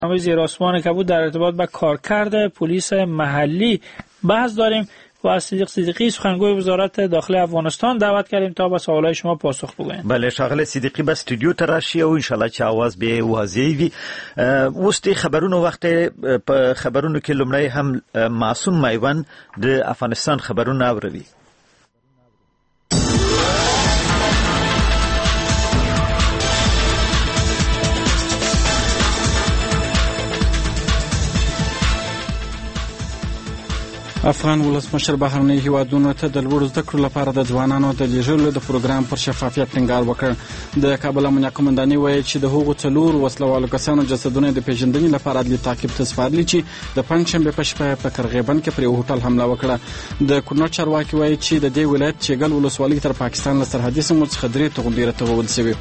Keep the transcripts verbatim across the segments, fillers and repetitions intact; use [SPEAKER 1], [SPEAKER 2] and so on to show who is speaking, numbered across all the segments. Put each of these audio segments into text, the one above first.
[SPEAKER 1] برنامه زیر آسمان کبود در ارتباط با کارکرد پلیس محلی بحث داریم. با صدیق صدیقی سخنگوی وزارت داخلی افغانستان دعوت کردیم تا به سوالای شما پاسخ بگویند.
[SPEAKER 2] بله ښاغلی صدیقی به استودیو ته راشي او ان شاء الله چې आवाज به واضح وي. اوس د خبرونو وخت په خبرونو کې لومړی هم معصوم میوند د افغانستان خبرونه اوروي.
[SPEAKER 3] افغان ولسمشر بهرنی هیوادونو ته د لوړو زده کړو لپاره د ځوانانو د لیږلو د پروګرام پر شفافیت ټینګار وکړ. د کابل امنیه قومندانۍ وایي چې د هغو څلور وسلوالو کسانو جسدونه د پیژندنې لپاره عدلي تعقیب ته سپارلي چې د پنجشنبې په شپه په قرغیبند کې پر یو هوټل حمله وکړه. د کونړ چارواکي وایي چې د دې ولایت چېګل ولسوالۍ تر پاکستان له سرحدي سیمو څخه درې توغندۍ راتوغول شوي.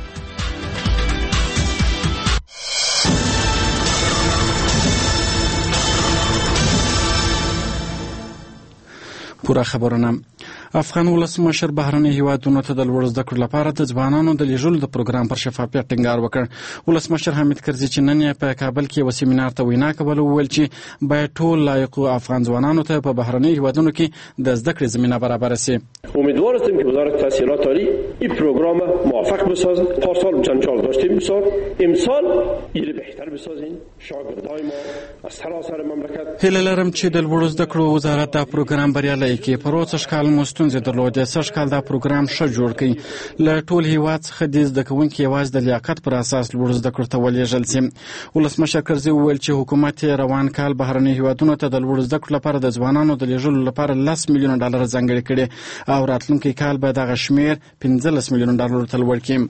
[SPEAKER 3] پورا خبرونه. افغان ولسمشر بهرنی هیوادونو ته د لوړو زده کړو لپاره د ځوانانو د لیږلو د پروګرام پر شفافیت ټینګار وکړ. ولسمشر حمید کرزي چې نن یې په کابل کې یو سیمینار ته وینا کوله وویل چې باید ټول لایقو افغان ځوانانو ته په بهرنی هیوادونو کې د زده کړې زمینه برابر شي.
[SPEAKER 4] امیدوار هستیم که وزارت تحصیلات عالی این پروگرام موفق بسازه. پارسال چند داشتیم بسار امسال یه بهتر بسازین. شاگردای ما از سراسر مملکت
[SPEAKER 3] هیله لرم چې د لوړو زده کړو وزارت دا پروګرام بریالی کړي. په روڅ کال مو ستونزې درلودې، سږ کال دا پروګرام ښه جوړ کړي. له ټول هیواد څخه د زده کوونکي یوازې د لیاقت پر اساس لوړو زده کړو ته ولېږل شي. ولسمشر کرزي وویل چې حکومت روان کال بهرني هیوادونو ته د لوړو زده کړو لپاره د ځوانانو د لیږلو لپاره لس میلیونه ډالر ځانګړي کړي او راتلونکي کال به دغه شمېر پنځلس میلیونه ډالرو ته لوړ کړي.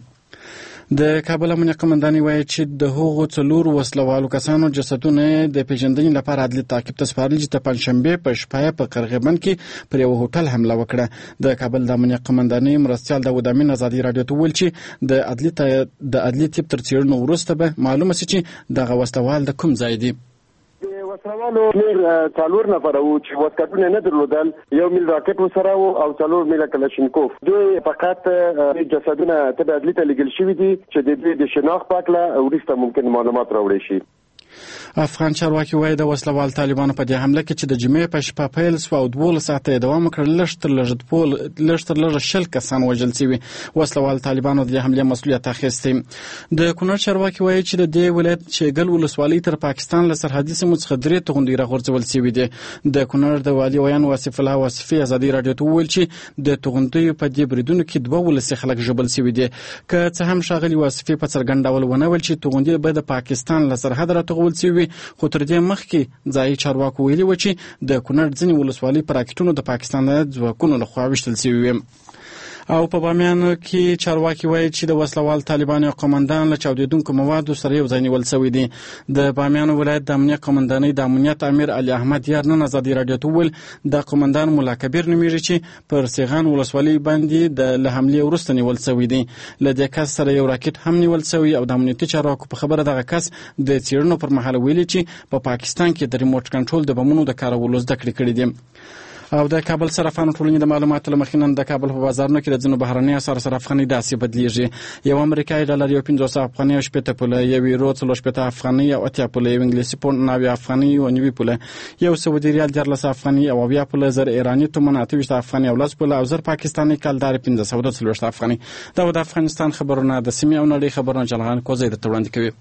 [SPEAKER 3] د کابل امنیه قومندانۍ وایي چې د هغو څلورو وسلوالو کسانو جسدونه د پیژندنې لپاره عدلي تعقیب ته سپارلي چې د پنجشنبې په شپه په قرغیبند کې پر یو هوټل حمله وکړه. د کابل د امنیه قومندانۍ مرستیال داود امین ازادي راډیو ته وویل چې د عدلي د عدلي تیپ تر څېړنو وروسته به معلومه شي چې دغه وسلوال د کوم ځای دی.
[SPEAKER 5] وسلوالو نور څلور نفر وو چې واسکټونه نه درلودل، یو میل راکټ وسره وو او څلور میل کلاشینکوف. دوی فقط جسدونه ته عدلي ته لګل شوي دي چې د دې د شناخت په اړه وروسته ممکن معلومات راوړي شي.
[SPEAKER 3] افغان چارواکي وایي د وسلوال طالبانو په دې حمله کې چې د جمعې په شپه پیل شوه او دولس ساعته یې دوام وکړ، لږ تر لږه لږ تر لږه شل کسان وژل شوي. وسلوال طالبانو د دې حملې مسؤلیت اخیستی. د کونړ چارواکي وایي چې د دې ولایت چېګل ولسوالۍ تر پاکستان له سرحدي سیمو څخه درې توغندۍ راغورځول شوي دي. د کونړ د والي ویان واصف الله واصفي ازادي راډیو ته وویل چې د توغندیو په دې بریدونو کې دوه ولسي خلک ژوبل شوي دي. که څه هم ښاغلي واصفي په څرګند ډول ونه ویل چې توغندۍ به د پاکستان له سرحده راټوغول شوي، خو تر دې مخکې ځایي چارواکو ویلي و چې د کونړ ځینې ولسوالۍ په راکټونو د پاکستان د ځواکونو لخوا ویشتل شوي وي. او په بامیان کې چارواکي وایي چې د وسلوال طالبانو قومندان له چاودېدونکو موادو سره یو ځای نیول شوی دی. د بامیان ولایت د امنیه قومندانۍ د امنیت امیر علي احمد یار نن ازادي راډیو ته وویل د قومندان ملا کبیر نومیږي چې پر سیغان ولسوالۍ باندې د له حملې وروسته نیول شوی دی. له دې کس سره یو راکټ هم نیول شوی او د امنیتي چارواکو په خبره دغه کس د څېړنو پر مهال ویلي چې په پا پاکستان کې د ریموټ کنټرول د بمونو د کارولو زده کړې کړې دي. او د کابل صرافانو ټولنې د معلوماتو له مخې نن د کابل په بازارونو کې د ځینو بهرنیو اسعارو سره افغانۍ داسې بدلېږي. یو امریکایي ډالر یو پنځوس افغانۍ او شپېته پوله، یو یورو څلور شپېته افغانۍ او اتیا پوله، یو انګلیسي پونډ نوي افغانۍ او نوي پوله، یو سعودي ریال دیارلس افغانۍ او اویا پوله، زر ایراني تومن اته ویشت افغانۍ او لس پوله او زر پاکستاني کلدارې پنځه سوه دوه څلوېښت افغانۍ. دا د افغانستان خبرونه د سیمې او نړۍ خبرونه جلغان کوزی درته وړاندې کوي.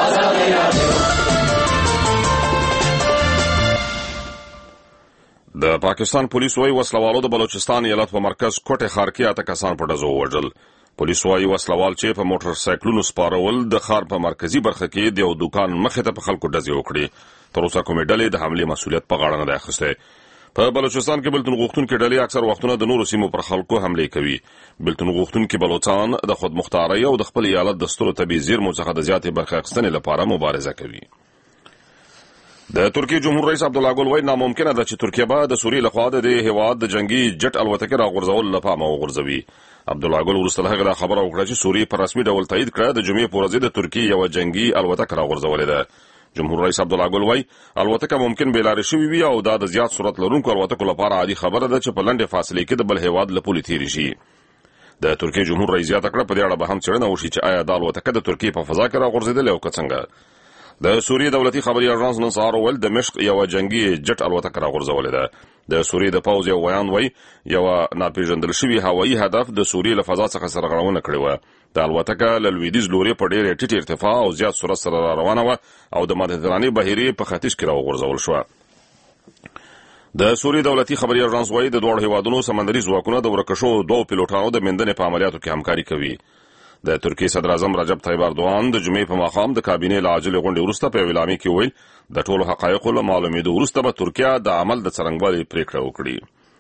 [SPEAKER 6] د پاکستان پولیس وايي وسلوالو د بلوچستان ایالت په مرکز کوټه ښار کې اته کسان په ډزو وژل. پولیس وايي وسلوال چې په موټر سایکلونو سپارول د ښار په مرکزي برخه کې د یو دکان مخې ته په خلکو ډزې وکړي. تر اوسه کومې ډلې د حملې مسؤلیت په غاړه نه دی اخیستی. په بلوچستان کې بلتون غوښتونکي ډلې اکثر وختونه د نورو سیمو پر خلکو حملې کوي. بلتون غوښتونکي بلوچستان د خودمختارۍ او د خپل ایالت د سترو طبیعي زیرمو څخه د زیاتې برخې اخیستنې لپاره مبارزه کوي. د ترکیې جمهور رئیس عبدالله ګل وایي ناممکنه ده چې ترکیه به د سوریې لخوا د دې هیواد د جنگي جټ الوتکې راغورځولو له پامه وغورځوي. عبدالله ګل وروسته له هغې دا خبره وکړه چې سوریې په رسمي ډول تایید کړه د جمعې په ورځ د ترکیې یوه جنگي الوتکه راغورځولې ده. جمهور رئیس عبدالله ګل وایي الوتکه ممکن بې لارې شوې وي او دا د زیات سرعت لرونکو الوتکو لپاره عادي خبره ده چې په لنډې فاصلې کې د بل هیواد له پولې تېرې شي. د ترکیې جمهور رئیس زیاته کړه په دې اړه به هم څېړنه وشي چې آیا دا الوتکه د ترکیې په فضا کې راغورځېدلې او که څنګه. د سوریې دولتي خبري اژانس نن سهار وویل دمشق یو جنگي جټ الوتکه راغورځولې ده. د سوریې د پوځ یو ویان وایي یو ناپېژندل شوی هوایي هدف د سوریې له فضا څخه سرغړونه کړې وه. د الوتکه له لویدیځ لوري په ډېرې ټیټې ارتفاع او زیات سرعت سره روانه وه او د مدترانې بحیرې په ختیځ کې راوغورځول شوه. د سوریې دولتي خبري اژانس وایي د دواړو هیوادونو سمندري ځواکونه د ورکه شوو دوو پیلوټانو د میندنې په عملیاتو کې همکاري کوي. د ترکیې صدر اعظم رجب طیب اردوغان د جمعې په ماښام د کابینې له عاجلې غونډې وروسته په یو اعلامیه کې وویل د ټولو حقایقو له معلومېدو وروسته به ترکیه د عمل د څرنګوالي پریکړه وکړي.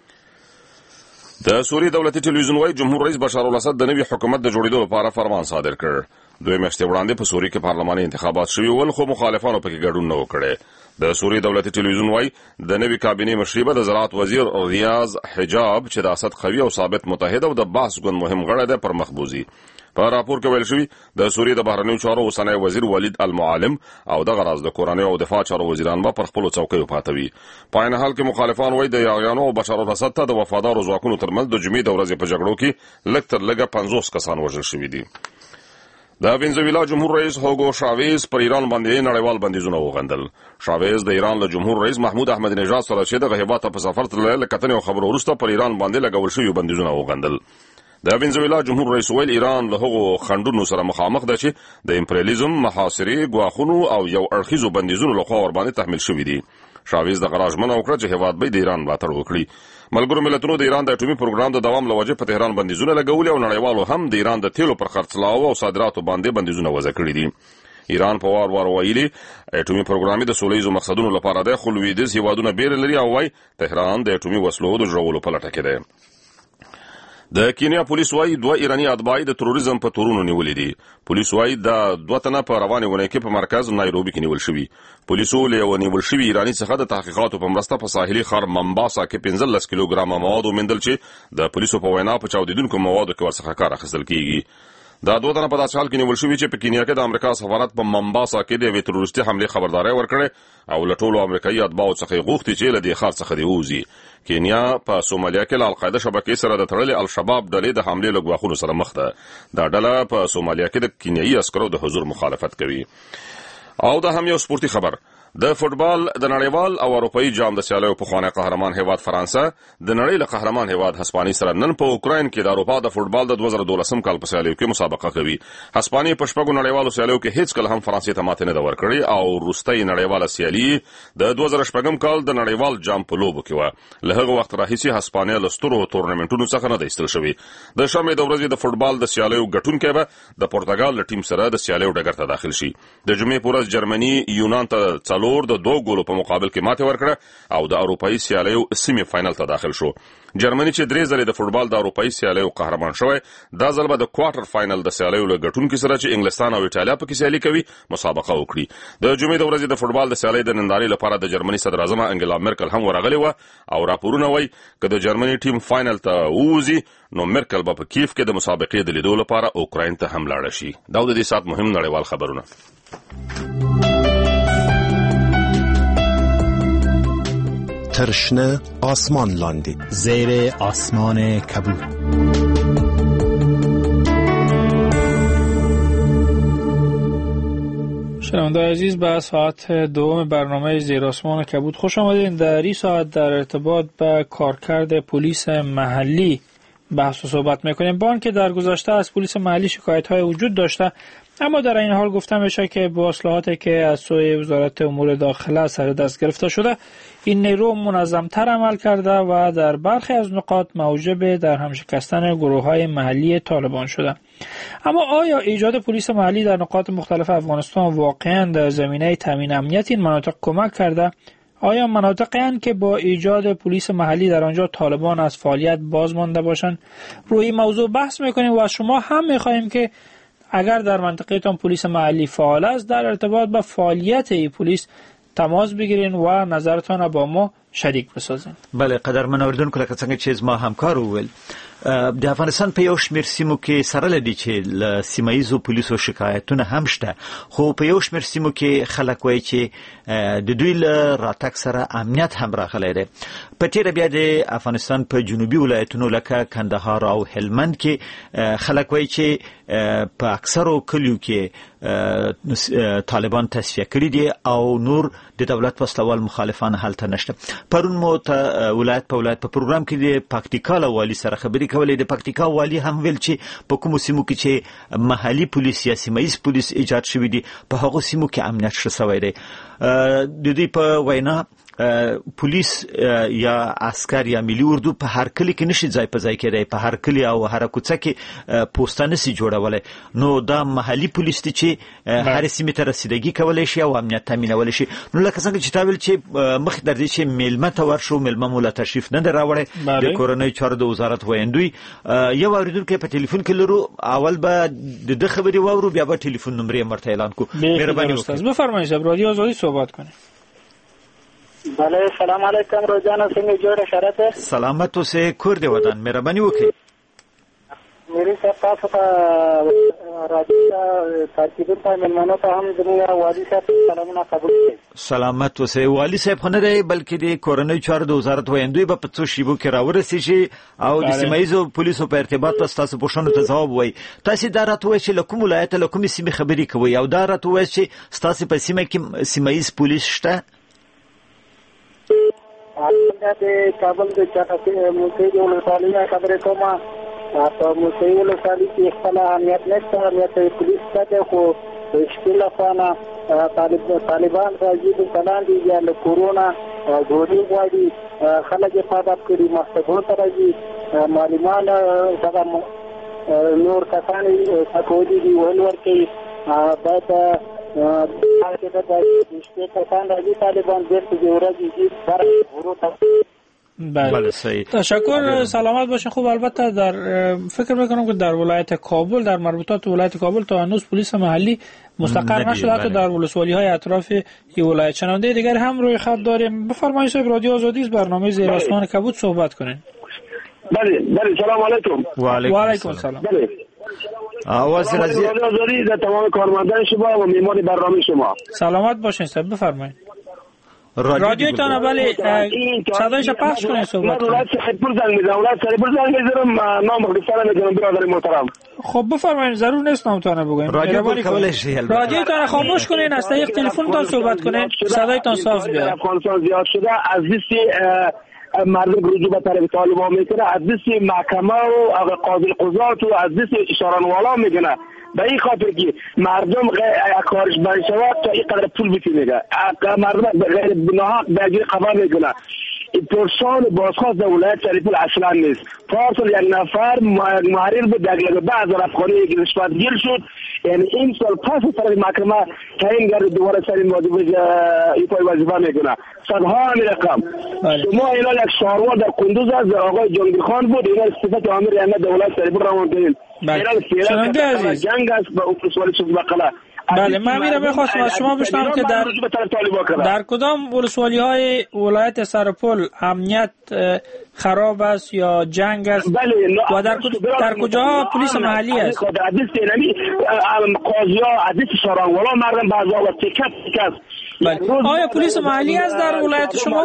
[SPEAKER 6] د سوریې دولتي ټلویزیون وایي جمهور رئیس بشار الاسد د نوي حکومت د جوړېدو لپاره فرمان صادر کړ. دوی میاشتې وړاندې په سوریې کې پارلماني انتخابات شوي ول خو مخالفانو پکې ګډون نه وکړی. د سوریې دولتي ټلویزیون وایي د نوي کابینې مشري به د زراعت وزیر ریاض حجاب چې د اسد قوي او ثابت متحد او د بحث ګوند مهم غړی دی پر مخ بوځي. په راپور کې ویل شوي د سوریې د بهرنیو چارو اوسنی وزیر ولید المعلم او دغه راز د کورنیو او دفاع چارو وزیران به پر خپلو څوکیو پاته وي. په عین حال کې مخالفان وایي د یاغیانو او بشار الاسد ته د وفادارو ځواکونو ترمنځ د جمعې د ورځې په جګړو کې لږ تر لږه پنځوس کسان وژل شوي دي. د وینزویلا جمهور رئیس هوګو شاویز پر ایران باندې نړیوال بندیزونه وغندل. شاویز د ایران له جمهور رئیس محمود احمدی نژاد سره چې دغه هیواد ته په سفر تللی له کتنې او خبرو وروسته پر ایران باندې لګول شوي بندیزونه وغندل. د وینزویلا جمهور رئیس ویل ایران له هغو خنډونو سره مخامخ ده چې د امپریالیزم، محاصرې، ګواښونو او یو اړخیزو بندیزونو لخوا ورباندې تحمیل شوي دي. شاویز دغه راژمنه وکړه چې هیواد به د ایران ملاتړ وکړي. ملګرو ملتونو د ایران د اټومي پروګرام د دوام له وجې په تهران بندیزونه لګولي او نړیوالو هم د ایران د تیلو پر خرڅلاو او صادراتو باندې بندیزونه وضع کړي دي. ایران په وار وار ویلي اټومي پروګرام د سوله ییزو مقصدونو لپاره دی خو لویدیځ هیوادونه بیره لري او وایي تهران د اټومي وسلو د جوړولو په لټه کې دی. د کینیا پولیس وایي دوه ایرانی اتباع د تروریزم په تورونو نیولې دي. پولیس وایي د دوه تنه په روانې ونې کې په مرکز نایروبي کې نیول شوي. پولیسو له یو نیول شوي ایرانی څخه د تحقیقاتو په مرسته په ساحلي ښار ممباسا کې پنځلس کیلوګرامه مواد وموندل چې د پولیسو په وینا په چاودیدونکو موادو کې ورڅخه کار اخیستل کیږي. دا دوه تنه په داسې حال کې نیول شوي چې په کینیا کې د امریکا سفارت په ممباسا کې د یوې تروریستي حملې خبرداری ورکړې او له ټولو امریکایي اتباعو څخه یې غوښتي چې له دې ښار څخه دې ووځي. کینیا په سومالیا کې له القاعده شبکې سره د تړلې الشباب ډلې د حملې له ګواښونو سره مخ ده. دا ډله په سومالیا کې د کینیایي عسکرو د حضور مخالفت کوي. او دا هم یو سپورتي خبر. د فوتبال د نړیوال او اروپאי جام د سیالیو پخوانی قهرمان هیواد فرانسه د نړۍ له قهرمان هیواد هسپانیې سره نن په اوکراین کې د اروپا د فوتبال د دوه زره دولسم کال په سیالیو کې مسابقه کوي. هسپانیې په شپږو نړیوالو سیالیو کې هیڅ کله هم فرانسې ته ماتې نه ده ورکړې او وروستۍ نړیواله سیالي د دوه زره شپږم کال د نړیوال جام په لوبو کې وه. له هغه وخت راهیسې هسپانیا له سترو تورنمنټونو څخه نه ده ایستل شوې. د شنبې د ورځې د فوتبال د سیالیو ګټونکی به د پرتګال له ټیم سره د سیالیو ډګر ته داخل شي. د جمعې په ورځ جرمني یونان ته څلور د دوه ګولو په مقابل کې ماته ورکړه او د اروپאי سیالیو سیمه فائنل ته داخل شو. جرمني چې درې ځلې د فوتبال د اروپאי سیالیو قهرمان شوی دا ځل به د کوارټر فائنل د سیالیو له ګټونکو سره چې انګلستان او ایټالیا په کې سیالي کوي مسابقه وکړي. د جمعې د ورځې د فوتبال د سیالۍ د نندارې لپاره د جرمني صدر اعظم انګلا مرکل هم ورغلې و او راپورونه وایي چې د جرمني ټیم فائنل ته ووځي نو مرکل به په کیف کې د مسابقې د لیدو لپاره اوکراین ته هم لاړ شي. دا د دې سات مهم نړیوال خبرونه.
[SPEAKER 7] ترشنه آسمان لاندی
[SPEAKER 8] زیر آسمان کبود.
[SPEAKER 1] شنونده‌های عزیز به ساعت دوم برنامه زیر آسمان کبود خوش آمدید. در این ساعت در ارتباط به کارکرد پلیس محلی بحث و صحبت میکنیم. با آنکه در گذشته از پلیس محلی شکایت‌های وجود داشته اما در این حال گفتم بشه که با اصلاحاتی که از سوی وزارت امور داخله سر دست گرفته شده این نیرو منظم‌تر عمل کرده و در برخی از نقاط موجب در هم شکستن گروه‌های محلی طالبان شده. اما آیا ایجاد پلیس محلی در نقاط مختلف افغانستان واقعاً در زمینه تامین امنیت این مناطق کمک کرده؟ آیا مناطقی هستند که با ایجاد پلیس محلی در آنجا طالبان از فعالیت باز مانده باشند؟ روی این موضوع بحث می‌کنیم و از شما هم می‌خواهیم که اگر در منطقه‌تان پلیس محلی فعال است در ارتباط با فعالیت این پلیس تماس بگیرین و نظرتان با ما شریک بسازین.
[SPEAKER 2] بله قدرمن اوریدونکو لکه څنګه چې ما همکار وویل د افغانستان په یو شمېر سیمو کې سره لدی چې ل سیمایزو پولیسو شکایتونه هم شته، خو په یو شمېر سیمو کې خلک وایي چې د دوی له راتګ سره امنیت هم راغلی دی. په تیره بیا د افغانستان په جنوبي ولایتونو لکه کندهار او هلمند کې خلک وایي چې په اکثرو کلیو کې طالبان تصفیه کړي دي او نور د دولت وسلوال مخالفان هلته نشته. پرون مو ته ولایت په ولایت په پروګرام کې د پکتیکا له والی سره خبرې کولې. د پکتیکا والی هم ویل چې په کومو سیمو کې چې محلي پولیس یا سیمایي پولیس ایجاد شوی دي په هغو سیمو کې امنیت ښه شوی دی. د دوی په وینا پولیس یا عسكر یا ملي اردو په هر کلی کې نشي ځای په ځای کېدای، په هر کلی او هر کوڅه کې پوسټانه سي جوړولای. نو دا محلي پولیس ته چې هر سیمه ته رسیدګي کولای شي او امنیت تامینول شي. نو لکه څنګه چې تاویل چې مخ در دي چې میلمه ته ورشو، میلمه مولا تشریف نه دراوړي د کورونای چارو د وزارت ویندوی یو اوریدونکو په ټلیفون کې لرو. اول به د خبري وورو بیا به ټلیفون نمبر مرته اعلان کو.
[SPEAKER 1] مهرباني استاد بفرمایئ. رادیو آزادی صحبت کنه.
[SPEAKER 7] بله سلام علیکم روزانه څنګه جوړه شرط
[SPEAKER 2] سلامت اوسه کور دی ودان. مهرباني وکړئ.
[SPEAKER 7] میری صاحب تاسو ته راځي ترتیب ته ملمنو ته هم زموږ والی صاحب سلامونه قبول کړئ.
[SPEAKER 2] سلامت اوسه. والی صاحب خو نه دی بلکې د کورنۍ چارو د وزارت ویندوی په څو شیبو کې راورسیږي او د سیمایزو پولیسو په ارتباط تاسو پوښتنو ته ځواب وایي. تاسو دا راته وایي چې لکوم ولایت لکوم سیمه خبري کوي او دا راته وایي چې تاسو په سیمه کې سیمایز پولیس شته.
[SPEAKER 7] د کابل د چاټکي موسیقي ولسوالۍ خبرې کومه. په موسیقي ولسوالۍ کې خپل امنیت نشته، امنیت پولیس ته خو مشکل افغانه طالبان راځي د سلام دي یا له کورونا ډوډۍ غواړي خلک یې پاداب کړي مستقبل ته راځي معلمان دغه نور کسان سکولی دي ول ورکوي باید هغه د دې کسان راځي طالبان بیرته جوړږي چې سره ورته.
[SPEAKER 1] بله صحیح. تشکر. سلامت باشین. خوب البته در فکر میکنم که در ولایت کابل در مربوطات ولایت کابل تا هنوز پلیس محلی مستقر نشده، حتی در ولسوالی های اطراف این ولایت. شنونده دیگر هم روی خط داریم. بفرمایید صاحب رادیو آزادی است برنامه زیر آسمان کبود صحبت کنین.
[SPEAKER 4] بله بله سلام علیکم.
[SPEAKER 2] و علیکم السلام.
[SPEAKER 4] بله
[SPEAKER 2] آواز رادیو
[SPEAKER 4] آزادی در تمام کارمندان شما و میهمان برنامه شما.
[SPEAKER 1] سلامت باشین صاحب بفرمایید. رادیو تان ولی صدایش پخش کنید صحبت کنید.
[SPEAKER 4] ولایت سرپور زنگ میزنم. ولایت سرپور زنگ میزنم. نام مخلصانه میگم برادر محترم.
[SPEAKER 1] خب بفرمایید. ضرور نیست نامتان بگویم.
[SPEAKER 2] رادیو کولش
[SPEAKER 1] رادیو تان خاموش کنین، از طریق تلفن تان صحبت کنین، صدایتان صاف بیاد.
[SPEAKER 4] افغانستان زیاد شده از لیست مردم رجوع به طرف طالبان میکنه، از لیست محکمه و قاضی قضات و از لیست اشارانوالا میکنه. به این خاطر که مردم کارش بند شود تا این قدر پول بتینه. مردم غیر بناحق درگیر خبر میکنه. پرسان بازخواست در ولایت سرپور اصلا نیست. پارسال یک نفر محرر بود در بعض افغانی یک رشوت گیر شد. یعنی این سال پس طرف محکمه تعیین کرده دوباره سر موضوع ایفای وظیفه میکنه. صدها همین رقم. شما اینا یک شهروار در قندوز است آقای جنگی خان بود. اینا صفت امیر احمد در ولایت سرپور روان کردن.
[SPEAKER 1] شنونده عزیز
[SPEAKER 4] جنگ است با ولسوالی شد بقلا.
[SPEAKER 1] بله من میرم میخواستم از شما بشنوم که در در کدام ولسوالی های ولایت سرپل امنیت خراب است یا جنگ است و در در کجا پلیس محلی است؟
[SPEAKER 4] حدیث اینمی قاضی ها حدیث شارانوالا مردم بعضی ها تکت تکت.
[SPEAKER 1] آیا پلیس محلی است در ولایت شما؟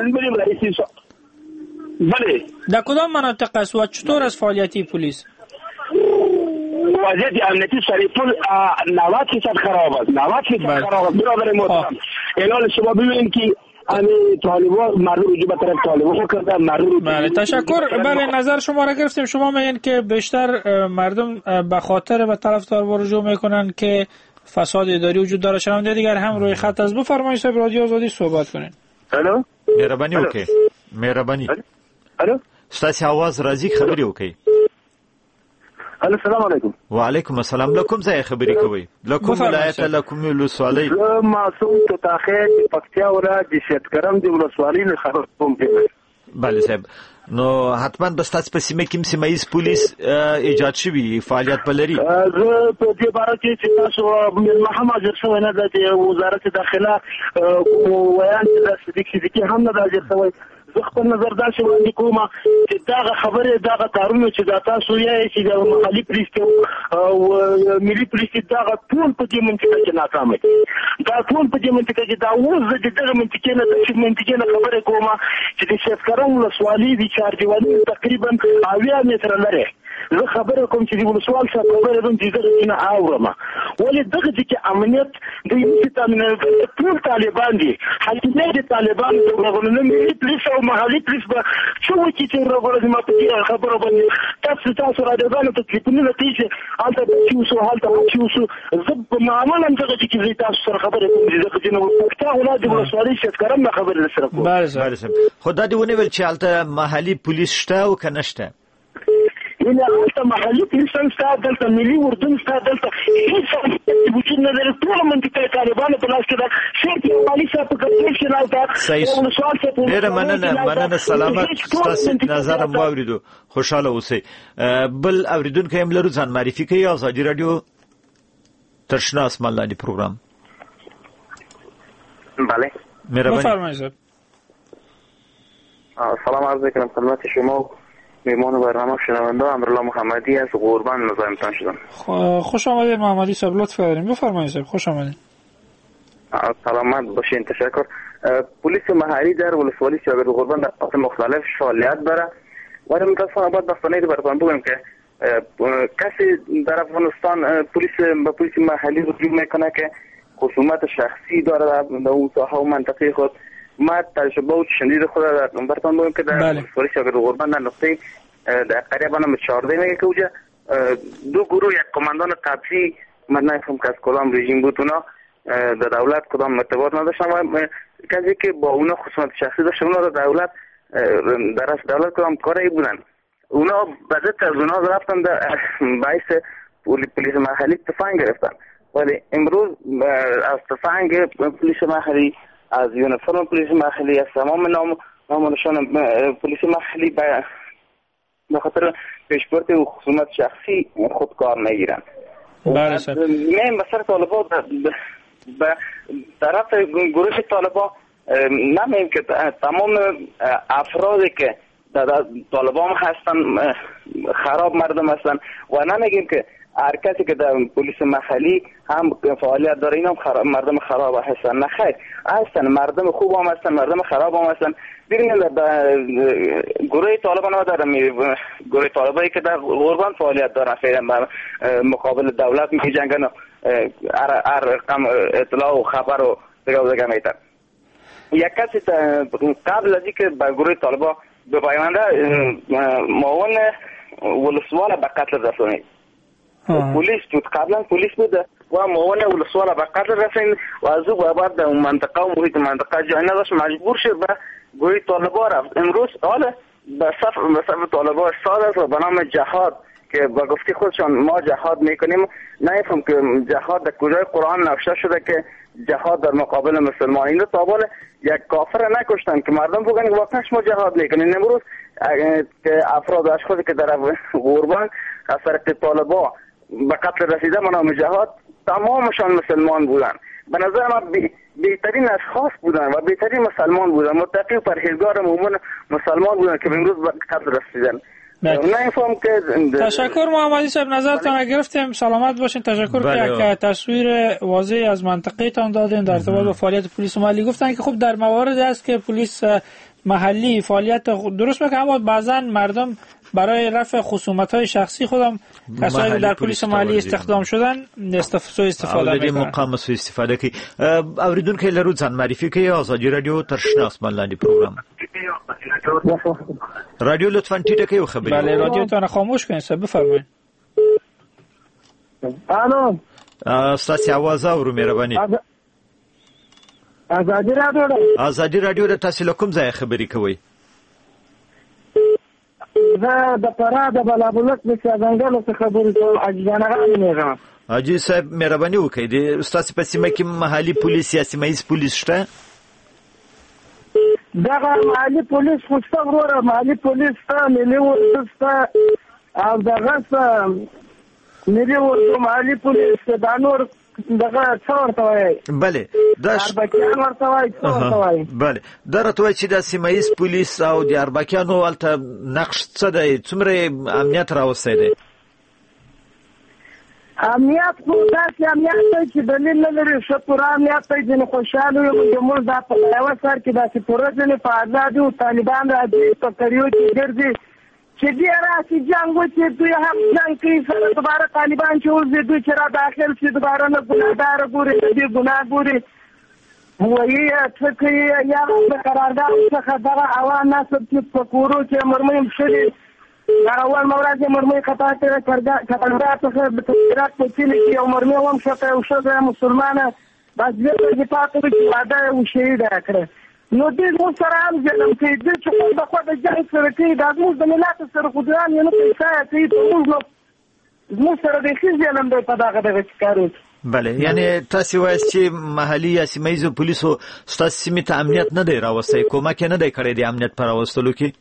[SPEAKER 4] بله.
[SPEAKER 1] در کدام مناطق است و چطور است فعالیتی پلیس؟
[SPEAKER 4] وضعیت امنیتی سرپل نود درصد خراب است. نود درصد خراب است. برادر محترم الان شما ببینید که همین طالبان مردم رجوع به طرف طالبان کردن. مردم
[SPEAKER 1] بله تشکر. بله نظر شما را گرفتیم. شما میگن که بیشتر مردم به خاطر به طرفدار رجوع میکنن که فساد اداری وجود داره. شنونده دیگر هم روی خط از بفرمایید صاحب رادیو آزادی صحبت کنین.
[SPEAKER 4] الو
[SPEAKER 2] مهربانی وکړئ. مهربانی.
[SPEAKER 4] الو
[SPEAKER 2] ستاسو आवाज راځي خبري وکړئ.
[SPEAKER 4] الو السلام علیکم.
[SPEAKER 2] وعلیکم السلام. لکم ځای خبرې کوي. لکم ولایت لکم ولسوالۍ.
[SPEAKER 5] معصوم توتاخه پکتیا ولایت د شتکرم د ولسوالۍ نه خبر کوم.
[SPEAKER 2] بله صاحب. نو حتما به تاسو په سیمه کې سیمایي پولیس ایجاد شوی فعالیت بلري.
[SPEAKER 5] زه په دې باره کې چې تاسو محمد حاضر شوی نه د وزارت داخله ویان چې د صدیق صدیقي هم نه حاضر شوی.
[SPEAKER 4] خپل نظر دا چې وړاندې کوم چې دا خبره دا کارونه چې دا تاسو یې چې د محلي پولیس او ملي پولیس دا ټول په دې منطقه کې ناکام دي دا ټول په دې منطقه کې دا اوس د دې منطقې نه د منطقې نه خبره کوم چې د شفکرون ولسوالۍ د چارجوالي تقریبا اویا متره لري زه خبره کوم چې د ولسوال څخه خبره کوم چې زه نه اورم ولې دغه چې امنیت د یو څه ټول طالبان دي حکومت د طالبان د غوښنې ملي پولیس او محلي پولیس به څو چې چې راغلي ما په دې خبره باندې تاسو تاسو را دغه ته ټلیفون نه کیږي البته چې وسو حالت چې وسو زب معاملې دغه چې تاسو سره خبره کوم چې دغه جنو پښتا ولادي ولسوالۍ شکرم خبره سره کوم
[SPEAKER 2] بله خدای دې ونیول چې البته محلي پولیس شته او کنه شته
[SPEAKER 4] إلى أنت محلي إنسان استعدلت ملي وردن استعدلت إنسان وجود نظر طول منطقة طالبان بلاش كذا شيء مالي شاب كذا شيء نايتا
[SPEAKER 2] سوال شيء غير مننا مننا سلامت استاذ نظر مواردو خوشحال اوسئ بل اوریدون که املرو ځان معرفي کوي آزادي رادیو ترشنا اسمان لاندې پروګرام
[SPEAKER 9] بله
[SPEAKER 2] مهرباني
[SPEAKER 1] بفرمایید
[SPEAKER 9] سلام عرض میکنم خدمت شما میمان برنامه شنونده امرالله محمدی از قربان مزاحمتان شدم.
[SPEAKER 1] خوش آمدید محمدی صاحب، لطف کردین بفرمایید صاحب. خوش آمدید.
[SPEAKER 9] سلامت باشین. تشکر. پلیس محلی در ولسوالی شاگرد قربان در سطح مختلف فعالیت داره و متاسفانه باید بخصانه براتون بگم که کسی در افغانستان پلیس با پلیس محلی رجوع میکنه که خصومت شخصی داره در اون ساحه و منطقه خود. ما تجربه شدید خود در براتون بگم که در ولسوالی شاگرد قربان در نقطه در قریبا نمبر چهارده میگه که اوجا دو گروه، یک کماندان قبلی من نفهم که از کدام رژیم بود، اونا در دولت کدام ارتباط نداشتن و کسی که با اونا خصوصیت شخصی داشت، اونا در دولت در از دولت کدام کاری بودن، اونا بعد از اونا رفتن در باعث پلیس محلی تفنگ گرفتن. ولی امروز از تفنگ پلیس محلی، از یونیفرم پلیس محلی، از تمام نام نام نشان پلیس محلی به خاطر پیشبرد و خصومت شخصی خود کار نگیرن.
[SPEAKER 1] بله سر
[SPEAKER 9] من بسر طالبان به طرف گروه طالبان نمیم که تمام افرادی که در طالبان هستن خراب مردم هستن و نمیگیم که هر کسی که در پلیس محلی هم فعالیت داره اینا هم خراب مردم خراب هستن. نه خیر، هستن مردم خوب هم هستن، مردم خراب هم هستن. ببینید در گروه طالبان ها دارن، گروه طالبایی که در قربان فعالیت دارن فعلا مقابل دولت می جنگن و هر رقم اطلاع و خبر و دیگه و دیگه میتن. یک کسی قبل از اینکه به گروه طالبان بپیونده معاون ولسوال به قتل رسونید. پلیس بود، قبلا پلیس بود و معاون ولسوال به قتل رسید و از او بعد در منطقه و محیط منطقه جای نداشت، مجبور شد به گروه طالبان رفت. امروز حالا به صف به صف طالبان استاد است و به نام جهاد که با گفته خودشان ما جهاد میکنیم. نمیفهم که جهاد در کجای قرآن نوشته شده که جهاد در مقابل مسلمان. این تا حالا یک کافر نکشتن که مردم بگن که واقعا شما جهاد میکنین. امروز که افراد اشخاصی که در قربان از طریق طالبان به قتل رسیده به نام جهاد تمامشان مسلمان بودن. به نظر من بهترین اشخاص بودن و بهترین مسلمان بودن، متقی و پرهیزگار مومن مسلمان بودن که امروز به قتل رسیدن. نمیفهم که
[SPEAKER 1] تشکر محمدی صاحب، نظرتان گرفتیم. سلامت باشین. تشکر که که تصویر واضحی از منطقه تان دادین در ارتباط با فعالیت پلیس محلی. گفتن که خب در مواردی است که پلیس محلی فعالیت درست میکنه، اما بعضا مردم برای رفع خصومت‌های شخصی خودم کسایی در پلیس محلی استخدام شدن استفاده استفاده میکنن.
[SPEAKER 2] مقام سو استفاده کی اوریدون که لرو ځان معرفي کوي. آزادی رادیو ترشنا اسمان لاندې پروګرام رادیو لطفا ټیټه کوي خبرې.
[SPEAKER 1] بله رادیو ته خاموش کړئ. سب بفرمایئ.
[SPEAKER 4] الو
[SPEAKER 2] استاد आवाज اورو مهرباني.
[SPEAKER 4] آزادی رادیو
[SPEAKER 2] آزادی رادیو د تاسو کوم ځای خبرې کوي؟
[SPEAKER 4] زه د فراه د بلابلک د څنګهلو څخه خبرې کوم. اجازه غواړم.
[SPEAKER 2] حاجی صاحب مهرباني وکړئ د استاد په سیمه کې محلي پولیس یا سیمه ایز پولیس شته؟
[SPEAKER 4] دغه محلي پولیس خو شته وروره، محلي پولیس شته، ملي اردو شته او دغه ملي اردو محلي پولیس دا نور
[SPEAKER 7] دغه څور ته وایي
[SPEAKER 2] بله دا
[SPEAKER 7] اربکیان ورته وایي څور ته وایي
[SPEAKER 2] بله دا راته وایي چې د سیمه ییز پولیس او د اربکیانو هلته نقش څه دی څومره امنیت راوستی دی
[SPEAKER 7] امنیت خو داسې امنیت دی چې دلیل نه لري ښه پوره امنیت دی ځینې خوشحاله یو زموږ دا په یوه سر کې داسې پوره ځینې په ازادي و طالبان راځي په کریو کې ګرځي چې دې راسي جنګ وکړي دوی هم جنګ کوي سره دوباره طالبان چې وځي دوی چې را داخل شي دوباره نه ګناهګاره ګوري نه دې ګناه ګوري وایي څه کوي یا د قرارداد څخه دغه عوام نصب چې په کورو چې مرمۍ پښلي اول مورد مرمۍ خطا کړه قرارداد څخه د تفسیرات په چیلې کې یو مرمۍ هم شته یو ښځه مسلمانه بس بېرته دې پاتې وي چې واده یې وشهیده کړه نو دې زموږ سره هم ظلم کوي دوی چې خو د خوا د جنګ سره کوي دا زموږ د ملت سره خو دویان یې نه پیسه کوي په موږ نو زموږ سره بیخي ظلم دی په دغه دغه چې کار وکړي
[SPEAKER 2] بله یعنی تاسو وایئ چې محلي یا سیمه ییزو پولیسو ستاسو سیمې ته امنیت نه دی راوستی کومک یې نه دی کړی د امنیت په راوستلو کې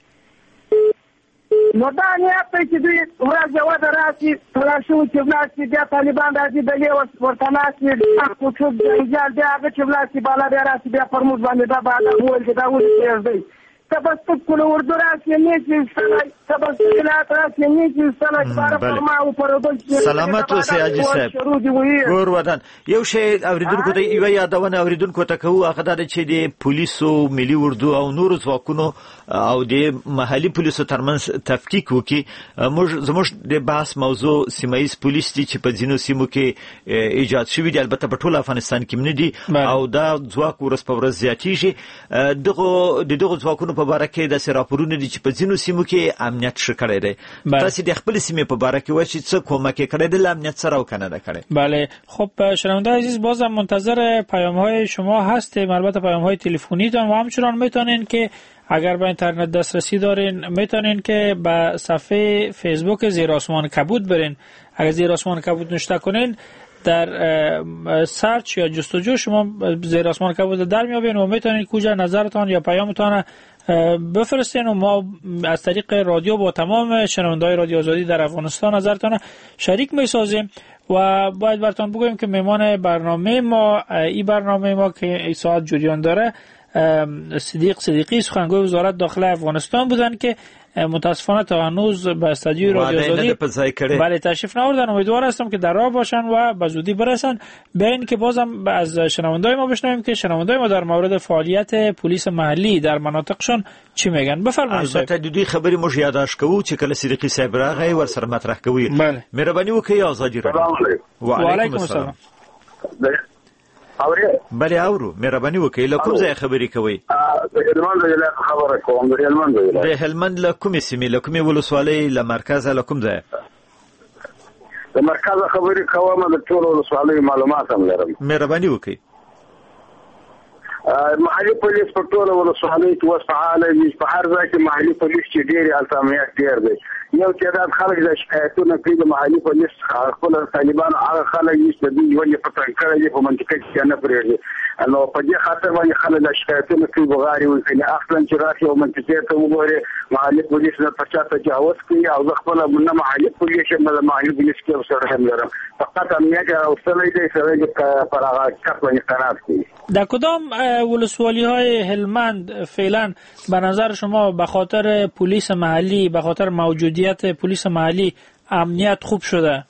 [SPEAKER 7] نو دا امنیت دی چې دوی ورځ یوه د راسي تلاشي چې ولاړ بیا طالبان راځي دلې ورته ناست وي خو څوک جنجال بیا هغه چې ولاړ شي بالا بیا راسي بیا پر موږ باندې دا بالا وویل چې دا ولې پرېږدئ تبستک کله اردو راسي نیچې ایستلی تبستک ولایت راسي نیچې ایستلی باره پر ما وپرېدل
[SPEAKER 2] سلامت اوسئ حاجي صاحب ګور وطن یو شی اورېدونکو ته یوه یادونه اورېدونکو ته کوو هغه دا ده چې د پولیسو ملي اردو او نورو ځواکونو او د محلي پولیسو ترمنځ تفکیک وکړي موږ زموږ د بحث موضوع سیمه ییز پولیس دي چې په ځینو سیمو کې ایجاد شوي دي البته په ټول افغانستان کې نه دي او دا ځواک ورځ په ورځ زیاتېږي دغو د دغو ځواکونو په باره کې داسې راپورونه دي چې په ځینو سیمو کې امنیت ښه کړی دی تاسې د خپلې سیمې په باره کې وایئ چې څه کومک یې کړی دی له امنیت سره او که نه ده کړی
[SPEAKER 1] بله خب شنونده عزیز بازم منتظر پیام‌های شما هستیم البته پیام‌های تلفنیتان و همچنان میتونین که اگر به اینترنت دسترسی دارین میتونین که به صفحه فیسبوک زیر آسمان کبود برین اگر زیر آسمان کبود نوشته کنین در سرچ یا جستجو شما زیر آسمان کبود در میابین و میتونین کجا نظرتان یا پیامتان بفرستین و ما از طریق رادیو با تمام شنونده‌های رادیو آزادی در افغانستان نظرتان شریک میسازیم و باید براتون بگویم که میمان برنامه ما این برنامه ما که این ساعت جریان داره صدیق صدیقی سخنگوی وزارت داخله افغانستان بودن که متاسفانه تا هنوز به استودیوی رادیو آزادی بله تشریف نآوردن امیدوار هستم که در راه باشن و به زودی برسن به این که بازم از شنونده‌های ما بشنویم که شنونده‌های ما در مورد فعالیت پلیس محلی در مناطقشون چی میگن بفرمایید
[SPEAKER 2] البته د دې خبرې موږ یاداش کوو چې کله صدیقي صاحب راغی ور سره مطرح کوي مهرباني وکړئ آزادي راډیو
[SPEAKER 1] وعلیکم السلام
[SPEAKER 10] اوري
[SPEAKER 2] بله اورو مهرباني وکړئ له کوم ځای خبرې کوئ
[SPEAKER 10] د هلمند ولایت خبره کوم د هلمند ولایت
[SPEAKER 2] د هلمند له کومې سیمې له کومې ولسوالۍ له مرکزه له کوم ځای
[SPEAKER 10] د مرکز خبرې کوم د ټول ولسوالۍ معلومات هم لرم
[SPEAKER 2] مهرباني وکړئ
[SPEAKER 10] محلي پولیس په ټول ولسوالۍ کې وسعاله دي په هر ځای کې محلي پولیس چې ډېر التاميات ډېر دي یو تعداد خلک د شکایتونو کوي د محلي پولیس خپل طالبان هغه خلک چې د یوې په تنګړې دي په منطقه کې نه پرېږدي نو په دې خاطر باندې خلک د شکایتونو کوي بغاري وي چې اصلا چې راځي او منطقه ته وګوري محلي پولیس نه پچا تجاوز کوي او خپل نه محلي پولیس نه محلي پولیس کې سره هم لرم فقط امنیت او سره دې سره پر هغه کار قرار کوي
[SPEAKER 1] در کدام ولسوالی های هلمند فعلا به نظر شما به خاطر پلیس محلی به خاطر موجودیت پلیس محلی امنیت خوب شده؟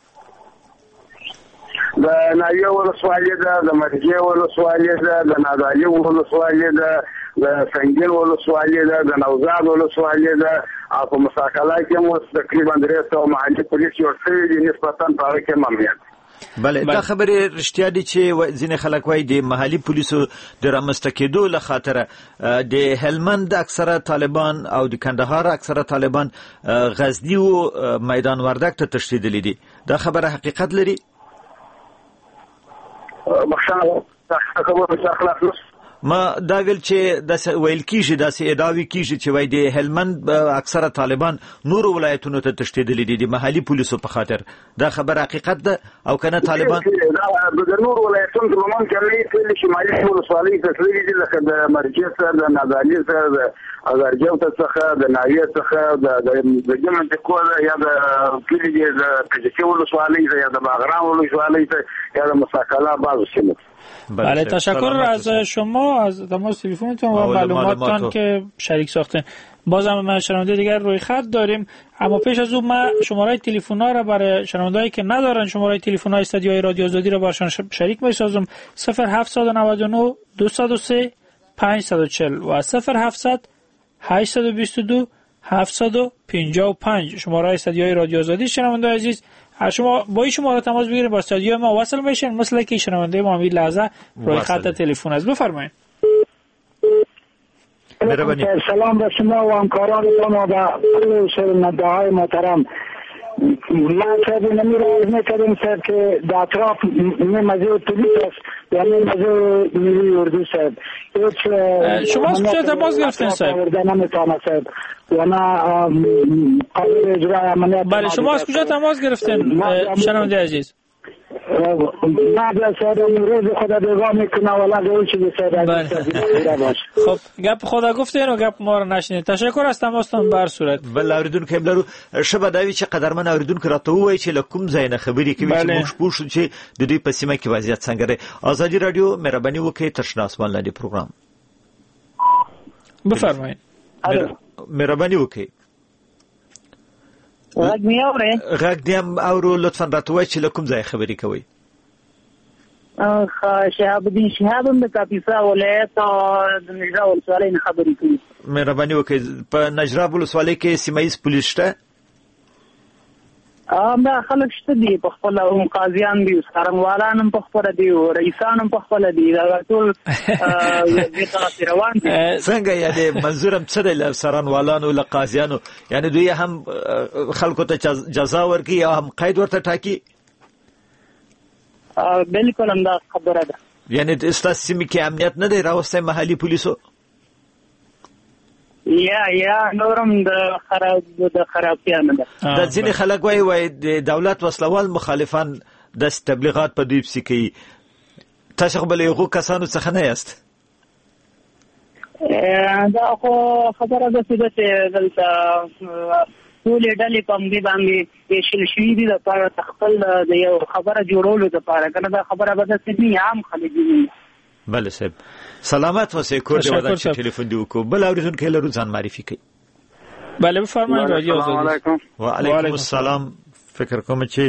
[SPEAKER 10] د نایو ولسوالی ده د مرګي ولسوالی ده د نادالی ولسوالی ده د سنگین ولسوالی ده د نوزاد ولسوالی ده او په مساکله کې مو تقریبا درې سوه محلي پولیس جوړ شوي دي نسبتا په هغه کې امنیت
[SPEAKER 2] بله دا خبرې رښتیا دي چې ځینې خلک وایي د محلي پولیسو د رامنځته کېدو له خاطره د هلمند اکثره طالبان او د کندهار اکثره طالبان غزني او میدان وردګ ته تښتېدلي دي دا خبره حقیقت لري؟
[SPEAKER 10] بخښنه خبره څه خلاص
[SPEAKER 2] ما دا ویل چې د ویل کیږي د ادعاوی کیږي چې وای د هلمند اکثره طالبان نور ولایتونو ته تښتیدلي دي د محلي پولیسو په خاطر. دا خبر حقیقت ده او کنه طالبان
[SPEAKER 10] د نور ولایتونو په لمن کې نه کلی شمالي ولسوالۍ ته تللي دي لکه د مرکز سره د نادالي سره د اګرجو څخه د ناویه څخه د د جمع د کوه یا د کلی د پېچې ولسوالۍ یا د باغرام ولسوالۍ یا د مساکلا بعض سیمه.
[SPEAKER 1] بله تشکر از شما از تماس تلفنتون و معلوماتتون که شریک ساختین. بازم شنونده دیگر روی خط داریم، اما پیش از اون من شماره تلفن‌ها را برای شنوندهایی که ندارن شماره تلفن‌های استودیوی رادیو آزادی را برشان شریک می‌سازم. صفر هفت نه نه دو صفر سه پنج چهار صفر و صفر هفت هشت دو دو هفت پنج پنج شماره استودیوی رادیو آزادی. شنونده عزیز شما با این شماره تماس بگیرید با استودیو ما وصل بشین، مثل که شنونده ما همین لحظه روی خط تلفن است. بفرمایید.
[SPEAKER 7] سلام به شما و همکاران ما و کل شنونده‌های محترم. من صاحب نمی را از میکردیم صاحب که در اطراف مزه پولیس است یعنی مزه نیروی اردو صاحب.
[SPEAKER 1] شما از کجا تماس گرفتین صاحب؟
[SPEAKER 7] نمیتونه صاحب و نه قابل اجرای امنیت.
[SPEAKER 1] بله شما از کجا تماس گرفتین شنونده عزیز؟
[SPEAKER 7] بعد صاحب روز خدا بگاه میکنه ولی دوی چیزی صاحب.
[SPEAKER 1] خب گپ خدا گفتین و گپ ما رو نشنید. تشکر از تماستان بر صورت.
[SPEAKER 2] بله اوریدونکو بلرو شبه داوی چې قدرمن اوریدونکو راته وایي چې لکم ځای نه خبرې کوي چې موږ پوه شو چې د دې په سیمه کې وضعیت څنګه دی. آزادي رادیو مهرباني وکړئ تر شنه اسمان لاندې پروګرام
[SPEAKER 1] بفرمایئ.
[SPEAKER 2] مهرباني وکړئ.
[SPEAKER 11] غږ مې اورئ؟
[SPEAKER 2] غږ دې هم اورو. لطفا راته وایئ چې لکم ځای خبرې کوئ.
[SPEAKER 11] شهاب الدین شهاب د کاپیسا ولایت د نجراب ولسوالۍ نه خبرې کوي.
[SPEAKER 2] مهرباني وکړئ. په نجراب ولسوالۍ کې سیمه ییز پولیس شته؟
[SPEAKER 11] دا خلک شته دي په خپل هم قاضیان دي څارنوالان هم په خپل دي او رئیسان هم په خپل دي دا ټول د تاسو روان دي.
[SPEAKER 2] څنګه یعنی منظورم څه دی له څارنوالانو له قاضیانو یعنی دوی هم خلکو ته جزا ورکړي او هم قید ورته ټاکي؟
[SPEAKER 11] بالکل هم دا خبره ده.
[SPEAKER 2] یعنی ستاسو سیمه کې امنیت نه دی راوستی محلي پولیسو؟
[SPEAKER 11] یا یا نورم د خراب د خرابتیا نه ده.
[SPEAKER 2] د ځینې خلک وایي وایي د دولت وسلوال مخالفان د تبلیغات په دوی پسې کوي. تاسو خو به له هغو کسانو څخه نه یاست؟
[SPEAKER 11] دا خو خبره داسې ده چې دلته ټولې ډلې په همدې باندې ویشل شوي دي دپاره خپل د یو خبره جوړولو دپاره که نه دا خبره به داسې نه عام خلک دي.
[SPEAKER 2] بله صاحب سلامت اوسئ. کور دې ودان چې ټلیفون دې وکړو. بل اورېدونکی لرو ځان معرفي کړئ.
[SPEAKER 1] بله بفرمایئ رادیو آزادي.
[SPEAKER 2] وعلیکم السلام. فکر کوم چې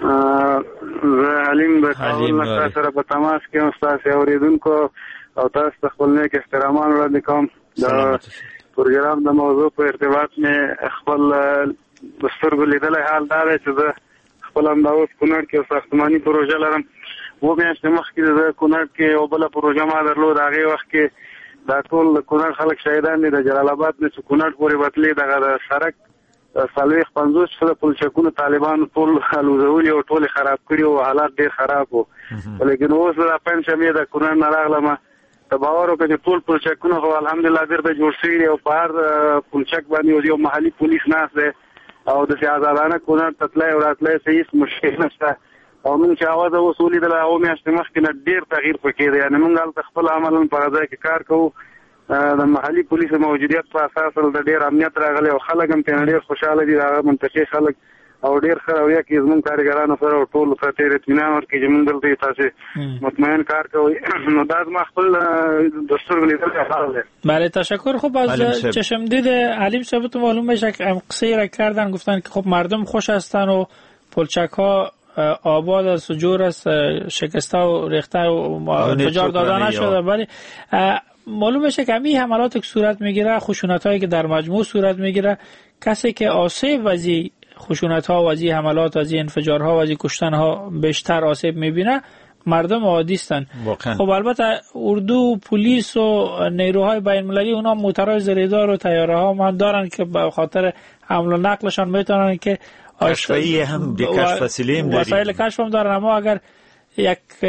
[SPEAKER 10] زه علیم د کابل نه سره په تماس کې یم ستاسو اورېدونکو او تاسو ته خپل نیک احترامان وړاندې کوم. د پروګرام د موضوع په ارتباط مې خپل د سترګو لیدلی حال دا دی چې زه خپل همدا اوس کونړ کې یو ساختماني پروژه لرم. و میاشتې مخکې د کونړ کې یو بله پروژه ما درلود. هغې وخت کې دا ټول د کونړ خلک شهیدان دي. د جلال آباد نه چې کونړ پورې بتلې دغه د سړک څلوېښت پنځوس فیصده پلچکونه طالبانو ټول الوزولي او ټول خراب کړي او حالات ډېر خراب وو. لیکن اوس د پنجشنبې د کونړ نه راغلم ته باور وکړه چې ټول پلچکونه خو الحمدلله بېرته جوړ شوي دي او په هر پلچک باندې یو محلي پولیس ناست دی او داسې ازادانه کونړ ته تللی او راتلی څه هېڅ مشکل نشته. او موږ چې اواز اوس ولیدله اوه میاشتې مخکې نه ډېر تغییر پکې دی. یعنې موږ هلته خپل عملاً په هغه ځای کې کار کوو. د محلي پولیسو موجودیت په اساس د ډېر امنیت راغلی او خلک هم ترې ډېر خوشحاله دي. د هغه منطقې خلک او ډېر ښه رویه کوي زموږ کارګرانو سره او ټولو ته ډېر اطمینان ورکوي چې موږ دلته تاسې مطمئن کار کوئ. نو دا زما خپل د سترګو لیدلی حال دی.
[SPEAKER 1] بله تشکر. خب از چشمدید علیم صاحب معلوم بشه که قصه را کردن گفتن که خب مردم خوش هستن و پلچک ها آباد است و جور است شکسته و ریخته و انفجار داده نشده. ولی معلوم بشه که همین حملات که صورت میگیره خشونت هایی که در مجموع صورت میگیره کسی که آسیب وزی خشونت ها وزی حملات وزی انفجار ها وزی کشتن ها بیشتر آسیب میبینه مردم عادی هستند. خب البته اردو پلیس و نیروهای بین المللی اونا موترهای زریدار و طیاره ها هم دارن که به خاطر حمل و نقلشان میتونن که
[SPEAKER 2] کشفی هم به کشف وسیله هم داریم.
[SPEAKER 1] وسایل کشف هم دارن. اما اگر یک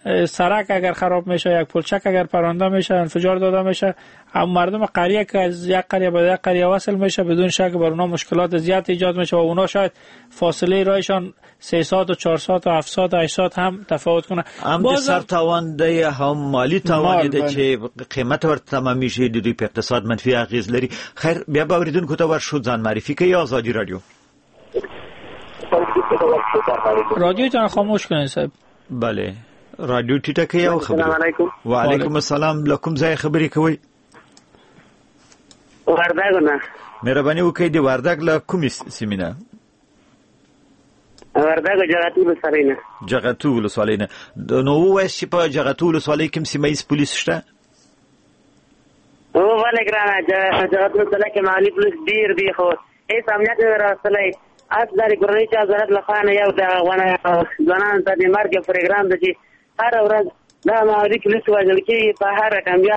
[SPEAKER 1] سرک اگر خراب میشه، یک پلچک اگر پرانده میشه، انفجار داده میشه، هم مردم قریه که از یک قریه به یک قریه وصل میشه بدون شک بر اونها مشکلات زیاد ایجاد میشه و اونا شاید فاصله راهشان سه ساعت و چهار ساعت و هفت ساعت و هشت ساعت هم تفاوت کنه.
[SPEAKER 2] هم د سر تاوان دی هم مالی تاوان دی چې قیمت ورته تمام میشه د دوی په اقتصاد منفي اغیز لري. خیر بیا به اوریدونکو ته ورشو ځان معرفي کوي. آزادی رادیو.
[SPEAKER 1] رادیو تان خاموش کنین صاحب.
[SPEAKER 2] بله رادیو ټیټه کوي او خبرې.
[SPEAKER 12] السلام علیکم.
[SPEAKER 2] وعلیکم السلام. لکم ځای خبرې کوي.
[SPEAKER 12] وردګ نه.
[SPEAKER 2] مهرباني وکړئ د وردګ له کومې سیمې نه؟
[SPEAKER 12] وردګ جغتو ولسوالۍ نه.
[SPEAKER 2] جغتو ولسوالۍ نه. نو وایس چې په جغتو ولسوالۍ کې سیمه ییز پولیس شته؟
[SPEAKER 12] او ولې ګرانه جغتو ولسوالۍ کې مالي پولیس ډیر دی خو هیڅ امنیت نه راځي. اس د کورنۍ چې وزارت لخوا نه یو د غونه ځوانان ته د مرګ پروګرام دی چې هر ورځ دا مالي پولیس وژل کېږي په هر کامیاب